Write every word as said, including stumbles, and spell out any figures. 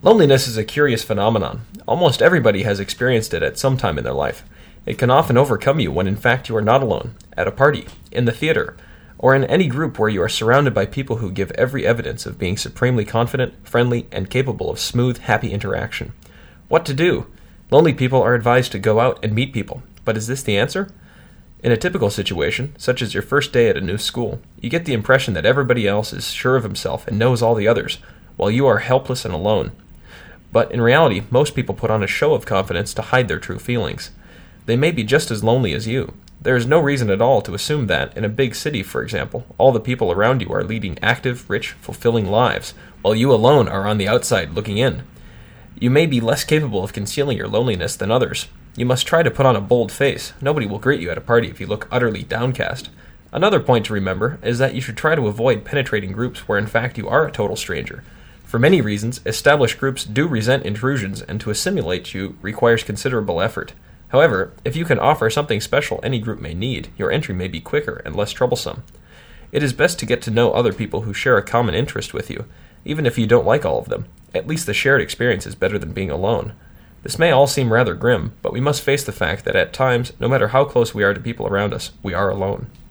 Loneliness is a curious phenomenon. Almost everybody has experienced it at some time in their life. It can often overcome you when in fact you are not alone, at a party, in the theater, or in any group where you are surrounded by people who give every evidence of being supremely confident, friendly, and capable of smooth, happy interaction. What to do? Lonely people are advised to go out and meet people, but is this the answer? In a typical situation, such as your first day at a new school, you get the impression that everybody else is sure of himself and knows all the others, while you are helpless and alone. But in reality, most people put on a show of confidence to hide their true feelings. They may be just as lonely as you. There is no reason at all to assume that, in a big city, for example, all the people around you are leading active, rich, fulfilling lives, while you alone are on the outside looking in. You may be less capable of concealing your loneliness than others. You must try to put on a bold face. Nobody will greet you at a party if you look utterly downcast. Another point to remember is that you should try to avoid penetrating groups where in fact you are a total stranger. For many reasons, established groups do resent intrusions, and to assimilate you requires considerable effort. However, if you can offer something special any group may need, your entry may be quicker and less troublesome. It is best to get to know other people who share a common interest with you, even if you don't like all of them. At least the shared experience is better than being alone. This may all seem rather grim, but we must face the fact that at times, no matter how close we are to people around us, we are alone.